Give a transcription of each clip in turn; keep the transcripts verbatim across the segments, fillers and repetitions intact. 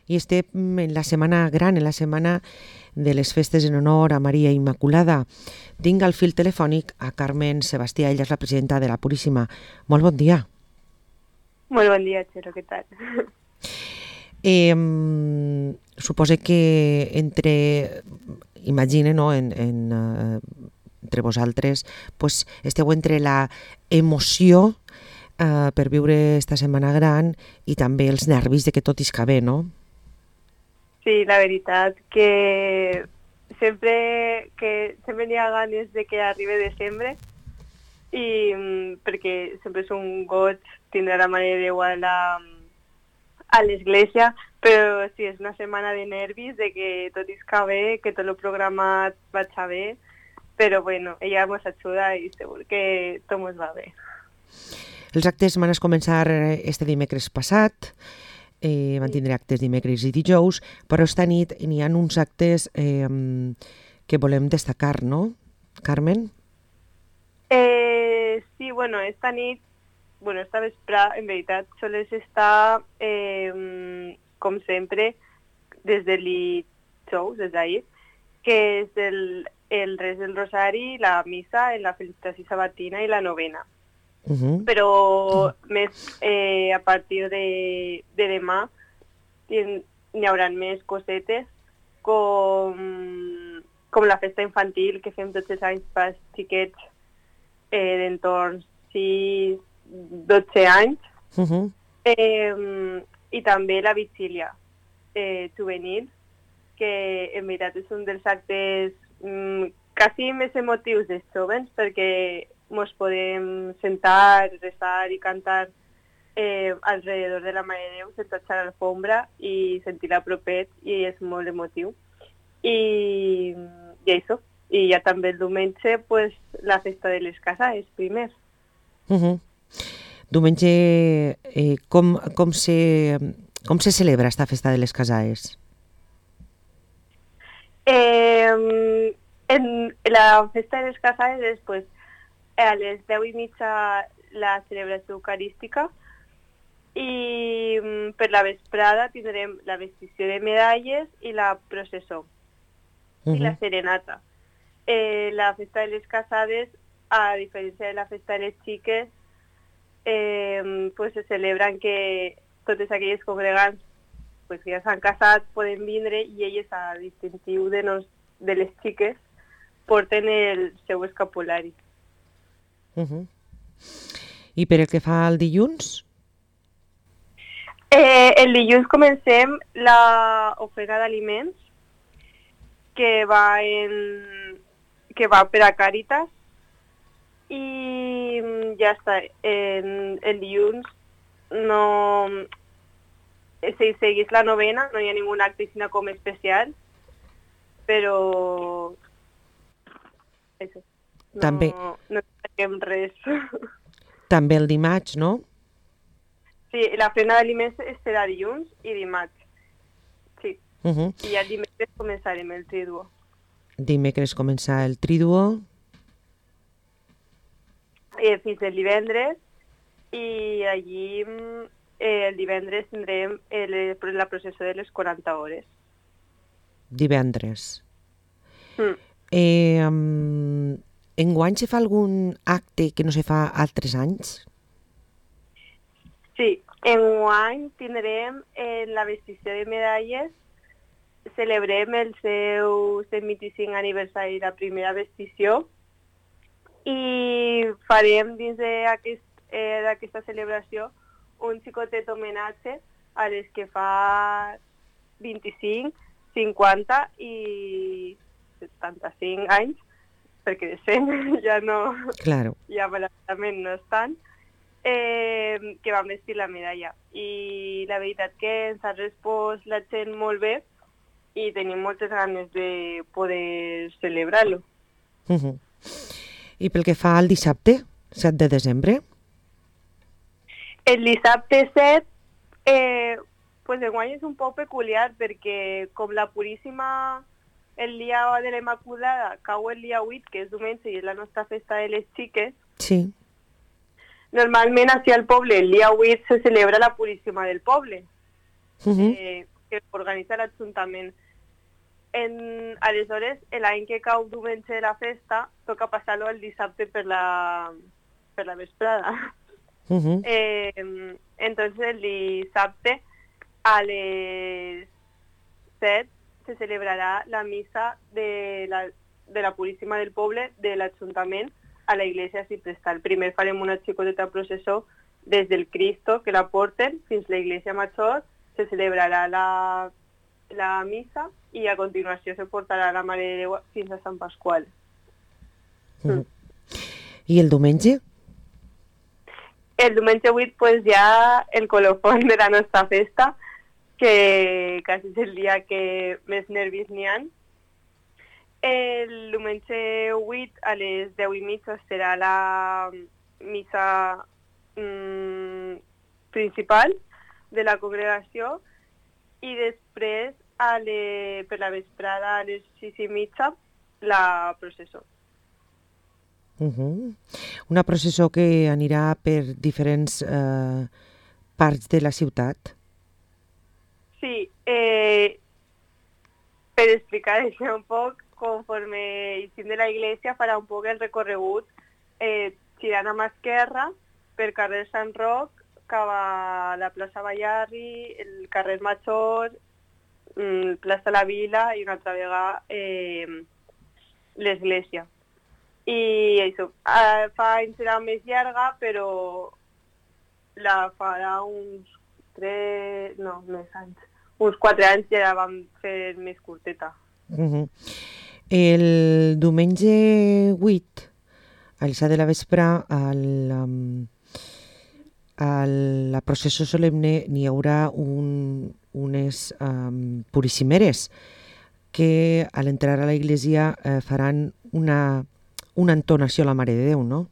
i estem en la setmana gran, en la setmana de les festes en honor a Maria Immaculada. Tinc al fil telefònic a Carmen Sebastià, ella és la presidenta de la Puríssima. Molt bon dia. Molt bon dia, Xero, què tal? Eh, suposo que entre, imagine, no, en, en, uh, entre vosaltres, pues, esteu entre la emoció uh, per viure esta setmana gran i també els nervis de que tot isca bé, no? Sí, la veritat que sempre que sempre n'hi ha ganes de que arribi desembre i perquè sempre és un goig tindre la Mare de Déu a la a l'església, però sí, és una setmana de nervis, de que tot isca bé, que tot el programat vaig bé, però bueno, ella ens ajuda i segur que tot ens va bé. Els actes van començar este dimecres passat, eh, van tindre actes dimecres i dijous, però esta nit n'hi ha uns actes eh, que volem destacar, no, Carmen? Eh, sí, bueno, esta nit, bueno, esta vesprada, en veritat, sols estar, eh, com sempre, des de l'I-Xous, des d'ahir, que és el, el res del Rosari, la missa, la felicitació sabatina i la novena. Uh-huh. Però més eh, a partir de, de demà n'hi haurà més cosetes com, com la festa infantil que fem tots els anys per xiquets eh, d'entorn sis dotze anys. Uh-huh. eh, i també la vigília eh, juvenil, que en veritat és un dels actes mm, quasi més emotius dels jovens, perquè ens podem sentar, rezar i cantar eh, alrededor de la Mare de Déu, sentats a l'alfombra i sentir-la propet, i és molt emotiu. I, i això. I ja també el diumenge, pues, la festa de les casades, primer. Uh-huh. Diumenge, eh, com, com, se, com se celebra esta festa de les casades? Eh, en la festa de les casades és, pues, a les deu i mitja la celebració eucarística i per la vesprada tindrem la vestició de medalles i la processó. Uh-huh. I la serenata. Eh, la festa de les casades, a diferència de la festa de les xiques, eh, pues se celebren que totes aquelles congregants pues, que ja s'han casat poden vindre i elles, a distintiu de, nos, de les xiques, porten el seu escapulari. Uh-huh. I per el que fa al dilluns? Eh, el dilluns comencem la ofrena d'aliments que va en que va per a Càritas i ja està. En, el dilluns no si seguís la novena, no hi ha ningun acte sinó com especial, però això. No, també no tenim res. També el dimarts, no? Sí, la ofrena d'aliments serà dilluns i dimarts. Sí. Uh-huh. I ja dimecres començarem el triduo. Dimecres començar el triduo. Eh, fins el divendres i allí eh, el divendres tindrem el, la processó de les quaranta hores. Divendres. Mm. Eh, um, enguany se fa algun acte que no se fa altres anys? Sí, enguany tindrem eh, la vestició de medalles, celebrem el seu cent vint-i-cinc aniversari de la primera vestició i farem dins d'aquest, eh, d'aquesta celebració un xicotet homenatge a les que fa vint-i-cinc, cinquanta i setanta-cinc anys, perquè de cent ja no, claro. Ja malauradament no estan, eh, que van vestir la medalla. I la veritat que ens ha respost la gent molt bé i tenim moltes ganes de poder celebrar-lo. Uh-huh. I pel que fa al dissabte, set de desembre? El dissabte set, eh, pues enguany és un poc peculiar perquè com la Puríssima el dia de la Immaculada cau el dia vuit, que és diumenge i és la nostra festa de les xiques, sí. Normalment així al poble el dia vuit se celebra la Puríssima del poble. Uh-huh. eh, que organitza l'Ajuntament. En, aleshores, l'any que cau diumenge de la festa, toca passar-lo el dissabte per la, per la vesprada. Uh-huh. Eh, entonces, el dissabte, a les set, se celebrarà la missa de la, de la Puríssima del Poble de l'Ajuntament a la iglesia Ciprestal. Primer farem una xicoteta processó des del Cristo, que la porten fins a la iglesia major, se celebrarà la, la missa i a continuació se portarà la Mare de Déu fins a Sant Pasqual. Uh-huh. I el diumenge? El diumenge vuit, pues, ja el colofón de la nostra festa, que quasi és el dia que més nervis n'hi ha. El diumenge vuit a les deu i mitja serà la missa mm, principal de la congregació i després a le, per la vesprada a les sis i mitja la processó. Uh-huh. Una processó que anirà per diferents eh, parts de la ciutat. Sí, eh, per explicar això un poc, conforme eixim de la iglesia farà un poc el recorregut eh, girant a mà esquerra per carrer Sant Roc, cap a la plaça Ballarri, el carrer Major, mm, plaça La Vila i una altra vegada eh, l'església. I això, eh, fa anys serà més llarga, però la farà uns tres, no, més anys. Uns quatre anys ja la vam fer més curteta. Uh-huh. El diumenge vuit, a les set de la vespre, al, um, a la processó solemne n'hi haurà un, unes um, purissimeres que a l'entrar a la iglesia eh, faran una, una entonació a la Mare de Déu, no?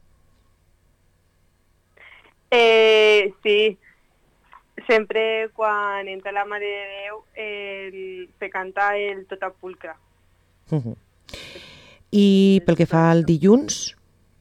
Eh, sí. Sempre quan entra la Mare de Déu eh, se canta el Totapulcre. Uh-huh. I pel que fa al dilluns?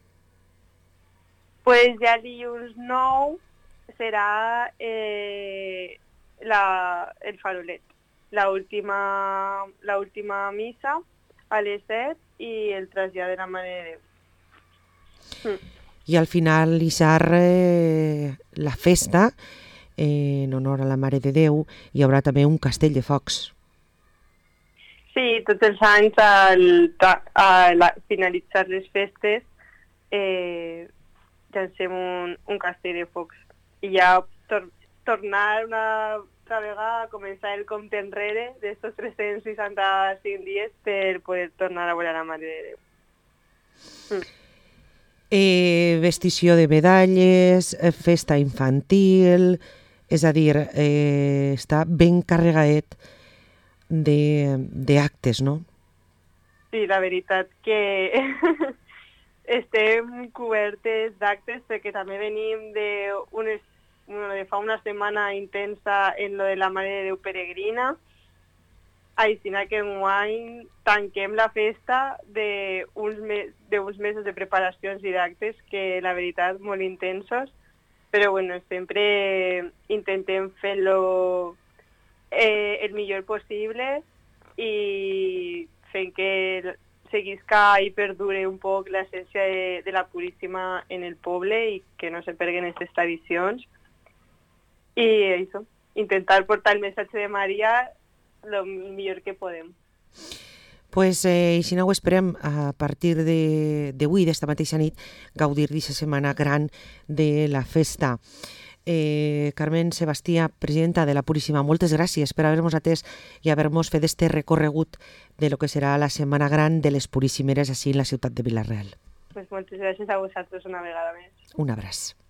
Pues ja el dilluns nou serà eh, la, el farolet, la última, la última missa a les set i el trasllat de la Mare de Déu. Mm. I al final ixar eh, la festa en honor a la Mare de Déu hi haurà també un castell de focs. Sí, tots els anys al, a la, finalitzar les festes eh, llancem un, un castell de focs i ja tor tornar una altra vegada a començar el compte enrere d'estos tres-cents seixanta-cinc dies per poder tornar a veure la Mare de Déu. Mm. Eh, vestició de medalles, festa infantil, és a dir, eh, està ben carregadet d'actes, no? Sí, la veritat que estem cobertes d'actes perquè també venim de, unes, bueno, de fa una setmana intensa en lo de la Mare de Déu peregrina. Així que enguany tanquem la festa d'uns me, mesos de preparacions i d'actes que la veritat molt intensos, però bueno, sempre intentem fer-lo eh, el millor possible i fent que seguisca i perdure un poc l'essència de, de la Puríssima en el poble i que no se perguen aquestes tradicions. I això, intentar portar el missatge de Maria el millor que podem. Pues eh, si no ho esperem a partir d'avui, d'esta mateixa nit, gaudir d'aquesta setmana gran de la festa. Eh, Carmen Sebastià, presidenta de la Puríssima, moltes gràcies per haver-nos atès i haver-nos fet este recorregut de lo que serà la setmana gran de les Puríssimeres així en la ciutat de Vila-real. Pues moltes gràcies a vosaltres una vegada més. Un abraç.